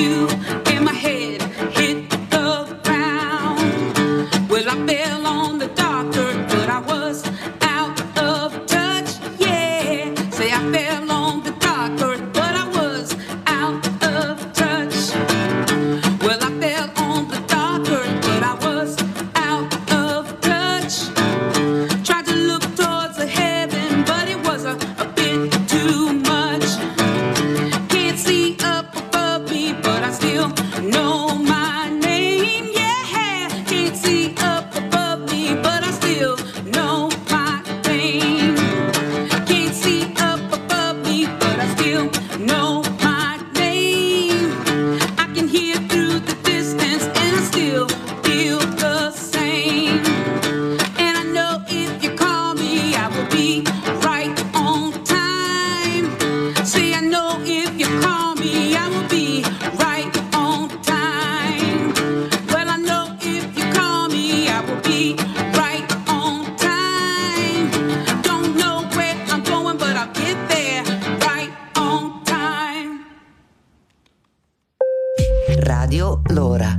you in my head hit the ground. Well, I fell on the dark earth, but I was out of touch. Yeah, say I fell on the dark earth, but I was out of touch. Well, I fell on the dark earth, but I was out of touch. Tried to look towards the heaven, but it was a bit too much. Can't see up above me, but I still know my name. Yeah, can't see up above me, but I still know my name. Can't see up above me, but I still know my name. I can hear through the distance, and I still feel the same. And I know if you call me, I will be right on time. See, I know if you call me, I will be right on time. Well, I know if you call me, I will be right on time. Don't know where I'm going, but I'll get there right on time. Radio Lora.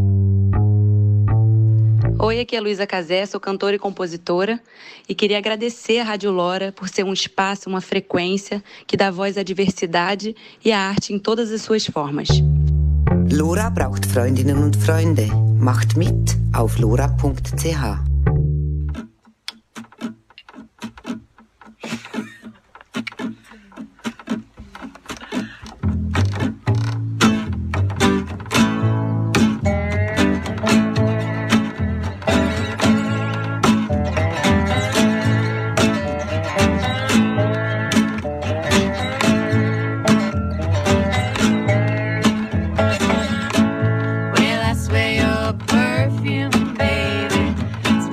Oi, aqui é Luísa Cazé, sou cantora e compositora e queria agradecer a Rádio Lora por ser um espaço, uma frequência que dá voz à diversidade e à arte em todas as suas formas. Lora braucht Freundinnen und Freunde. Macht mit auf lora.ch. Well, I swear your perfume, baby,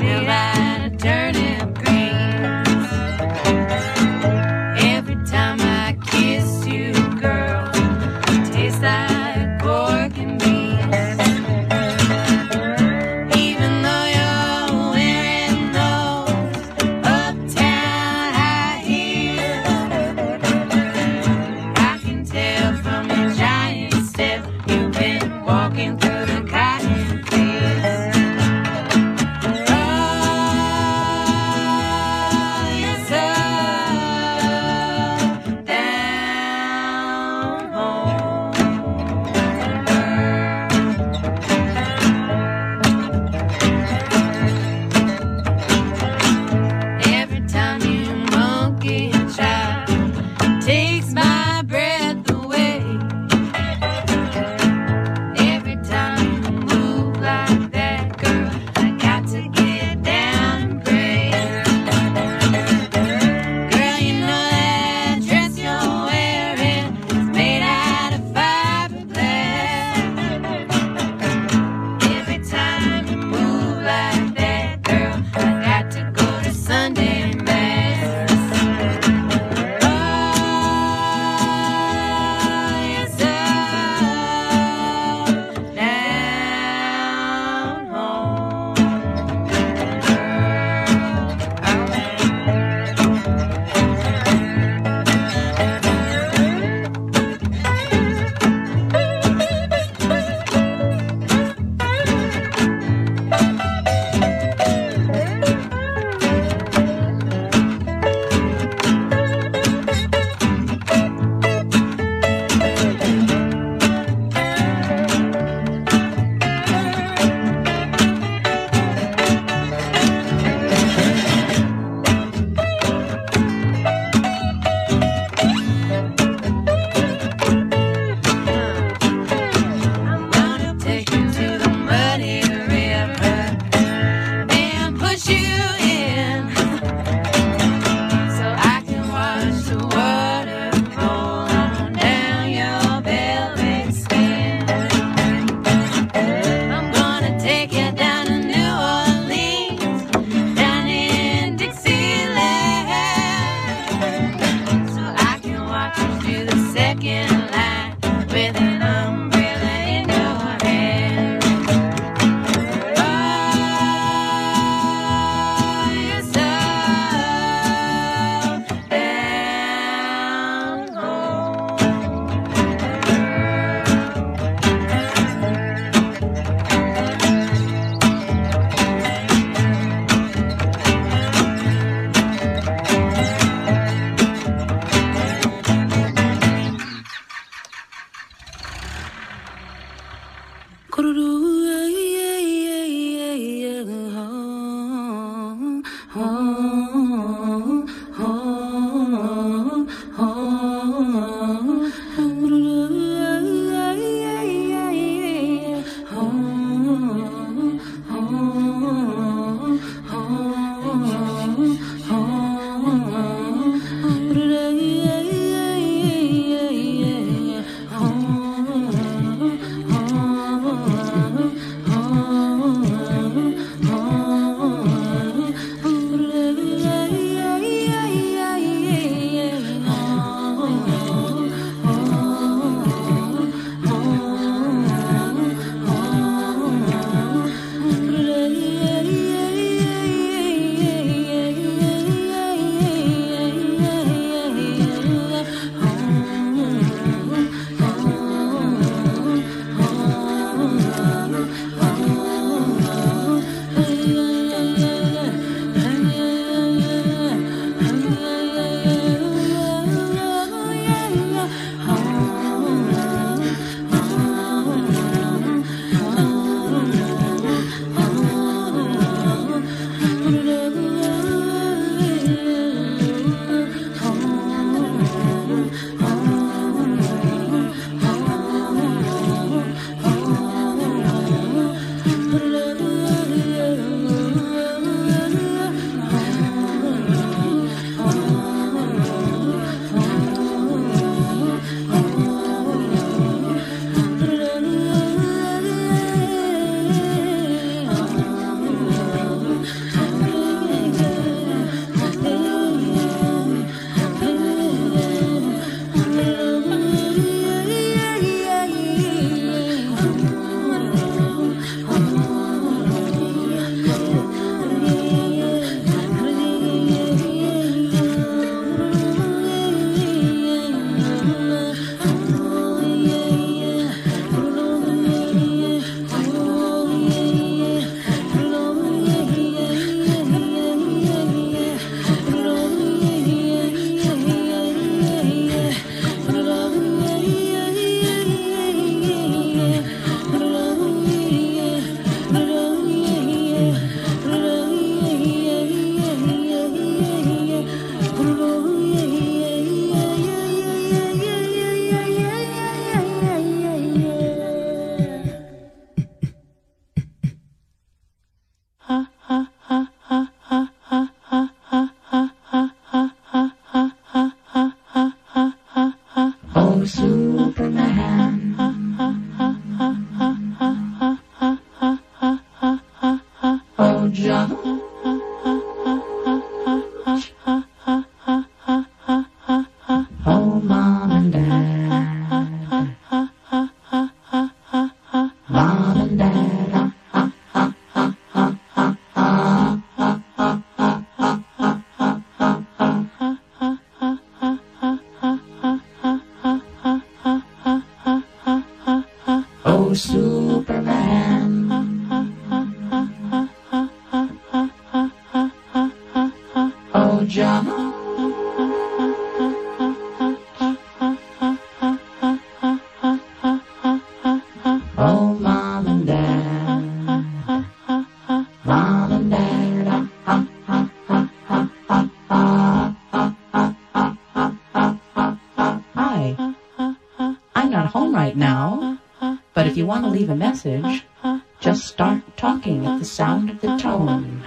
Leave a message, just start talking at the sound of the tone.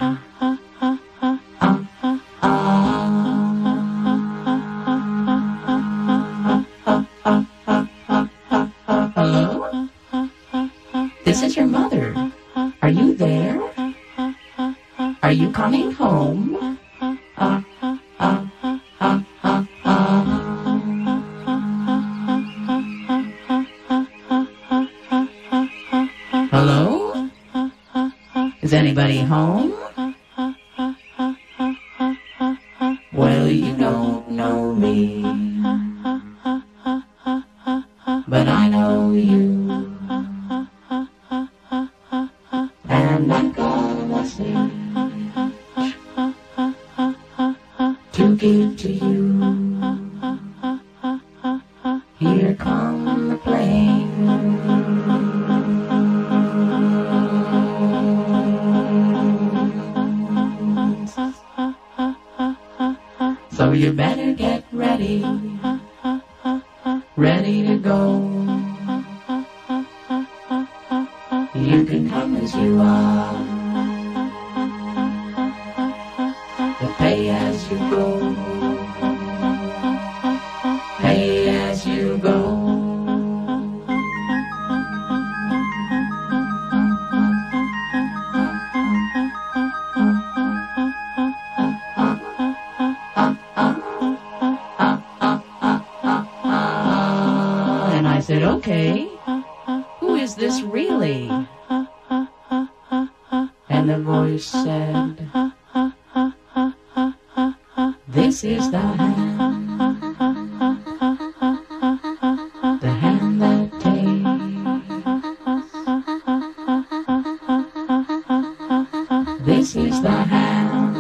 Hello? This is your mother. Are you there? Are you coming home? Hello? Is anybody home? Well, you don't know me, but I know you, and I've got a message to give to you. Here come the plane. So you better get ready, ready to go. You can come as you are, but pay as you go, pay as you go. And I said, okay, who is this really? And the voice said, this is the hand that takes. This is the hand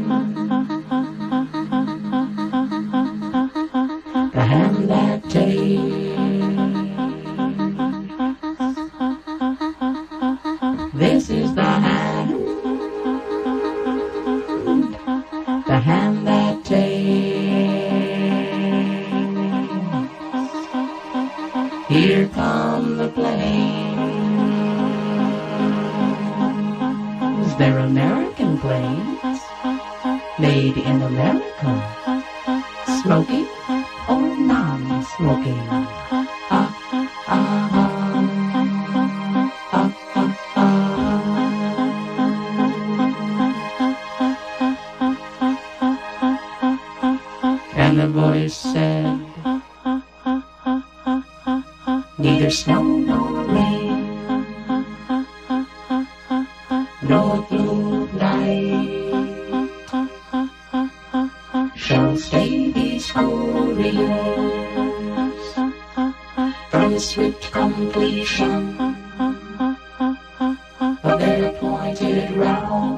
that takes. This is the hand that takes. Here come the planes. They're American planes, made in America. Smoking or non-smoking? And the voice said, neither snow nor rain, nor blue night shall stay these couriers from swift completion of their appointed round.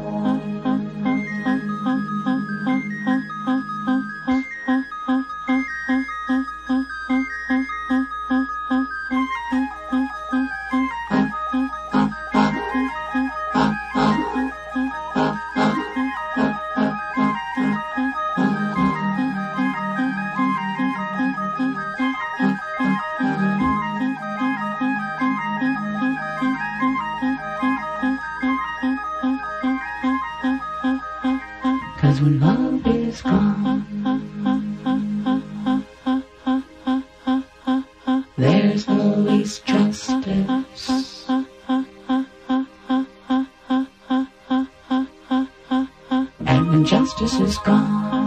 Cause when love is gone, there's the least justice. And when justice is gone,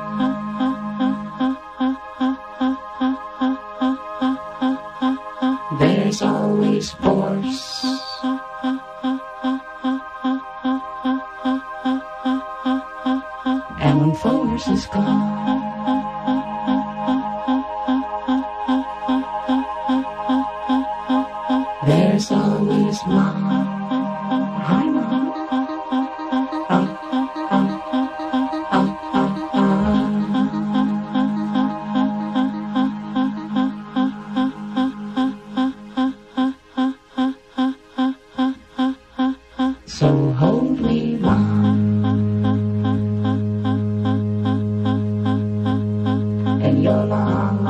there's always force. And when force is gone, there's always love. Hi, Mom. So hold me, Mom, in your long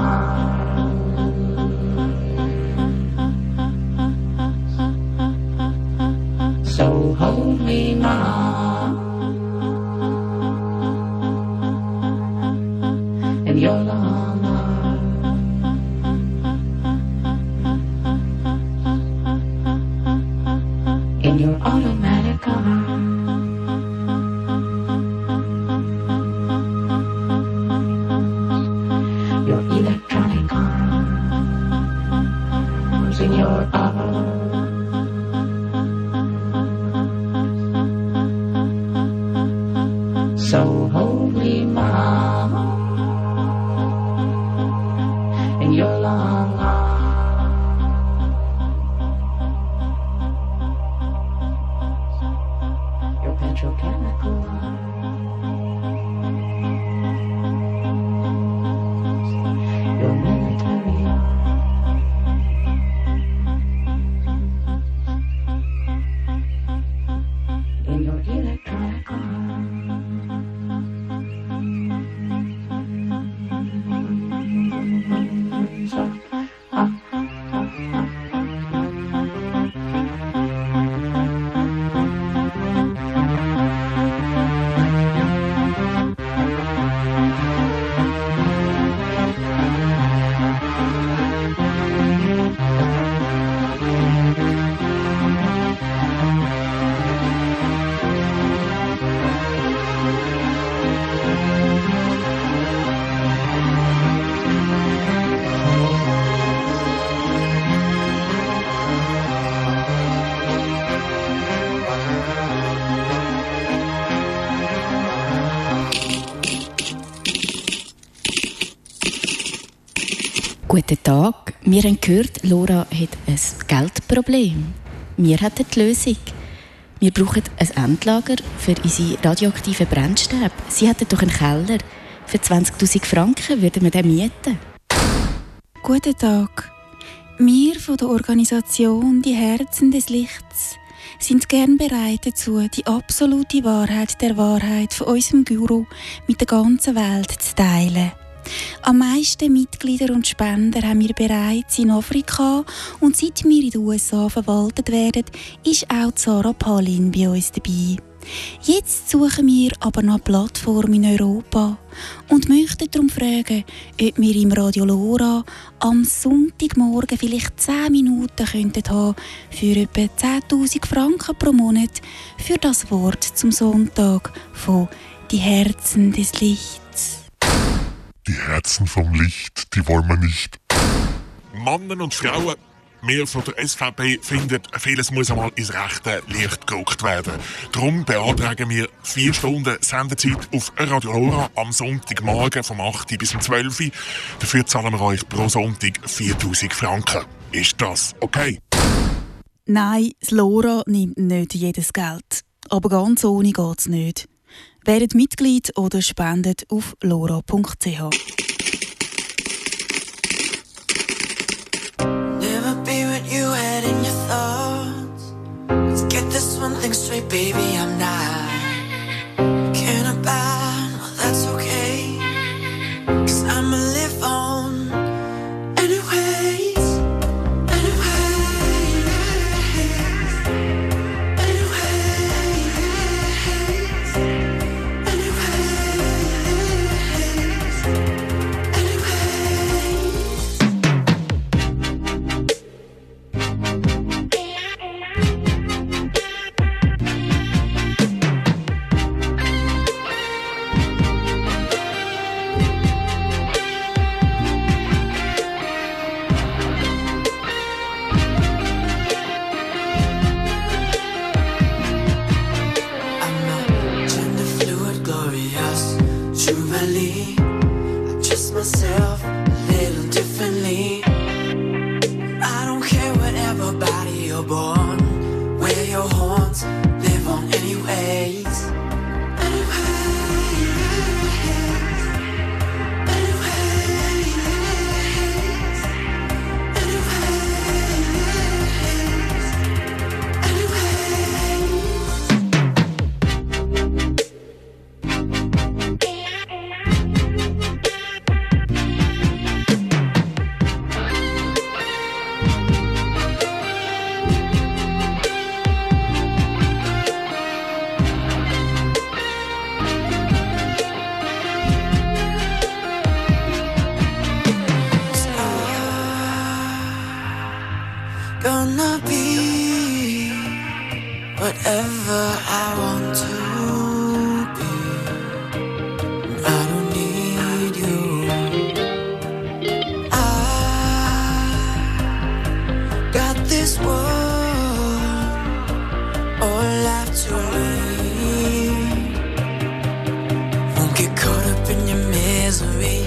arms. So hold me, Mom, in your long arms. In your automatic arms. Your electronic arms. In your arms. So hold me, Mom, in your long arms. Your petrochemical arms. Your military arms. Guten Tag. Wir haben gehört, Laura hat ein Geldproblem. Wir hätten die Lösung. Wir brauchen ein Endlager für unsere radioaktiven Brennstäbe. Sie hätten doch einen Keller. Für 20'000 Franken würden wir den mieten. Guten Tag. Wir von der Organisation «Die Herzen des Lichts» sind gern bereit dazu, die absolute Wahrheit der Wahrheit von unserem Guru mit der ganzen Welt zu teilen. Am meisten Mitglieder und Spender haben wir bereits in Afrika und seit wir in den USA verwaltet werden, ist auch Sarah Palin bei uns dabei. Jetzt suchen wir aber nach Plattform in Europa und möchten darum fragen, ob wir im Radio Lora am Sonntagmorgen vielleicht 10 Minuten könnten haben für etwa 10'000 Franken pro Monat für das Wort zum Sonntag von «Die Herzen des Lichts». Die Herzen vom Licht, die wollen wir nicht. Männer und Frauen, wir von der SVP finden, vieles muss einmal ins rechte Licht gerückt werden. Darum beantragen wir 4 Stunden Sendezeit auf Radio Lora am Sonntagmorgen vom 8 bis 12 Uhr. Dafür zahlen wir euch pro Sonntag 4'000 Franken. Ist das okay? Nein, das Lora nimmt nicht jedes Geld. Aber ganz ohne geht's nicht. Werdet Mitglied oder spendet auf lora.ch. Never be what you had in your thoughts. Let's get this one thing straight, baby, I'm not caring about, well, that's okay, 'cause I'ma live on anyways, truly, I dress myself a little differently. I don't care whatever body you're born, where your horns live on anyways. Gonna be whatever I want to be. I don't need you. I got this world all left to leave. Won't get caught up in your misery.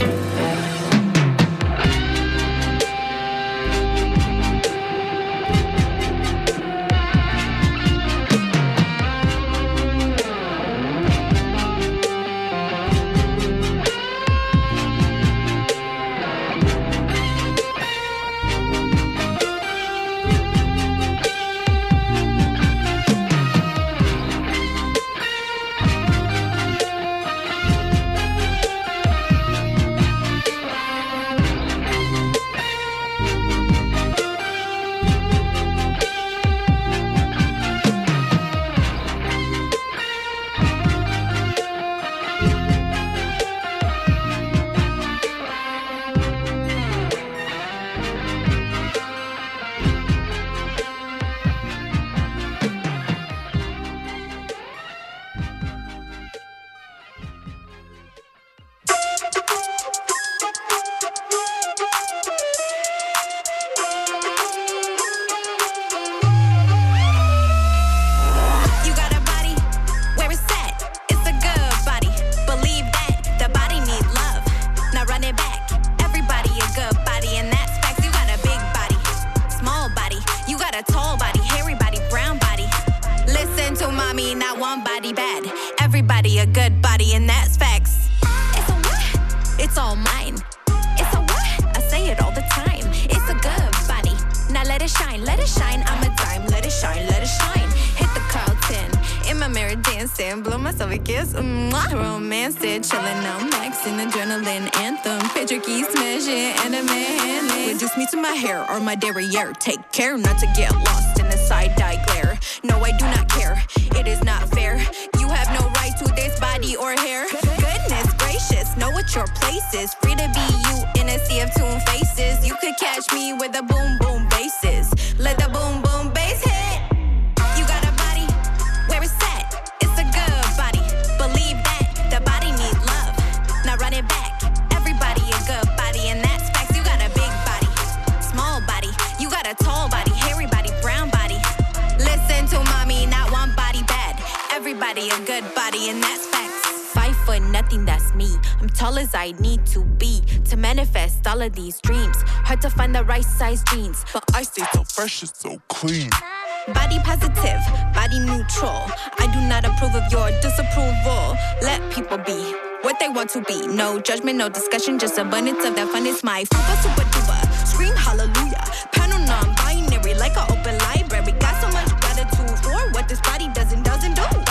a good body, and that's facts. It's a what? It's all mine. It's a what? I say it all the time. It's a good body. Now let it shine, let it shine. I'm a dime, let it shine, let it shine. Hit the Carlton, in my mirror dancing, blow myself a kiss, romancing, chilling, I'm maxing, adrenaline anthem, picture keys smashing, and a man reduce me to my hair or my derriere. Take care not to get lost in the side-eye glare. No, I do not care, it is not fair. You have no right to this body or hair. Goodness gracious, know what your place is. Free to be you in a sea of tune faces. You could catch me with a boom boom bases. Let the boom boom bass hit. You got a body, where it's at. It's a good body. Believe that the body needs love. Now run it back. Everybody a good body, and that's facts. You got a big body, small body. You got a tall body, hairy body, brown body. Listen to mommy, not one body bad. Everybody a good body, and that's facts. 5 foot nothing, that's me. I'm tall as I need to be to manifest all of these dreams. Hard to find the right size jeans, but I stay so fresh and so clean. Body positive, body neutral. I do not approve of your disapproval. Let people be what they want to be. No judgment, no discussion, just abundance of that fun. It's my fupa super duper. Scream hallelujah. Panel non-binary like an open library. Got so much gratitude for what this body doesn't do.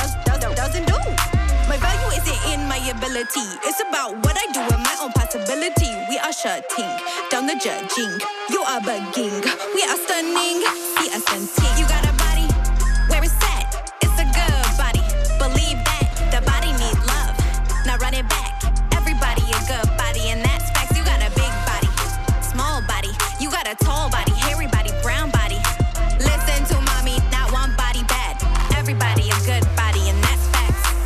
My value isn't in my ability. It's about what I do and my own possibility. We are shutting down the judging. You are bugging. We are stunning. See us stunting. You got a body, where it's at. It's a good body. Believe that the body needs love. Now run it back. Everybody a good body, and that's facts. You got a big body, small body. You got a tall body, hairy body, brown body. Listen to mommy, not one body bad. Everybody a good body, and that's facts.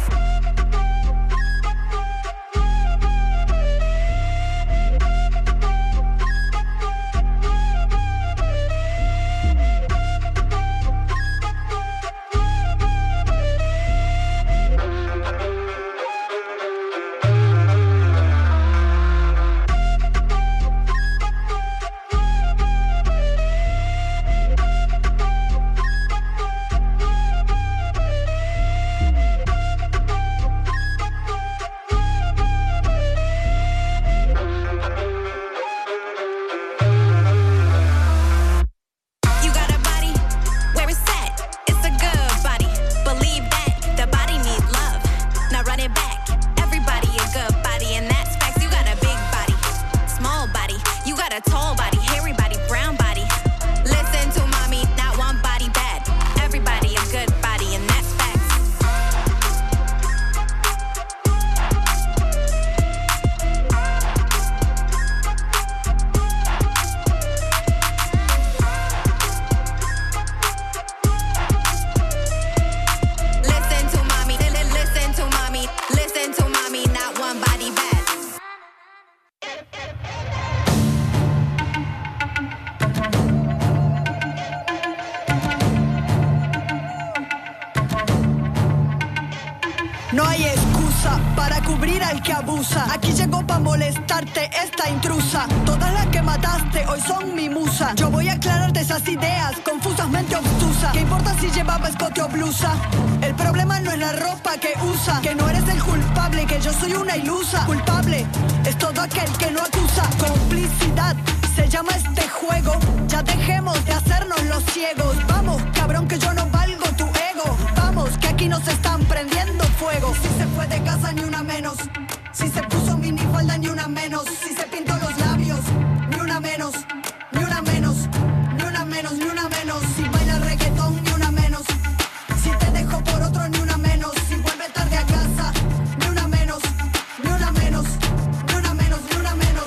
No hay excusa para cubrir al que abusa. Aquí llegó pa' molestarte esta intrusa. Todas las que mataste hoy son mi musa. Yo voy a aclararte esas ideas confusas, mente obtusa. ¿Qué importa si llevaba escote o blusa? El problema no es la ropa que usa. Que no eres el culpable, que yo soy una ilusa. Culpable es todo aquel que no acusa. Complicidad se llama este juego. Ya dejemos de hacernos los ciegos. Vamos, cabrón, que yo no valgo tu ego. Vamos, que aquí nos están prendiendo fuego. Si se fue de casa ni una menos. Si se puso minifalda ni una menos. Si se pintó los labios ni una menos. Ni una menos, ni una menos, ni una menos. Si baila reggaetón ni una menos. Si te dejó por otro ni una menos. Si vuelve tarde a casa ni una menos. Ni una menos, ni una menos, ni una menos.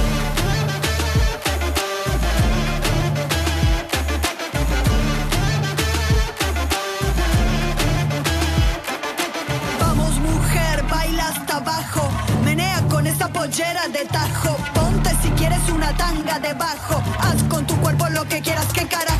Vamos mujer, baila hasta abajo. Menea con esa pollera de tajo. Ponte si quieres una tanga debajo. Haz con tu cuerpo lo que quieras, que cara.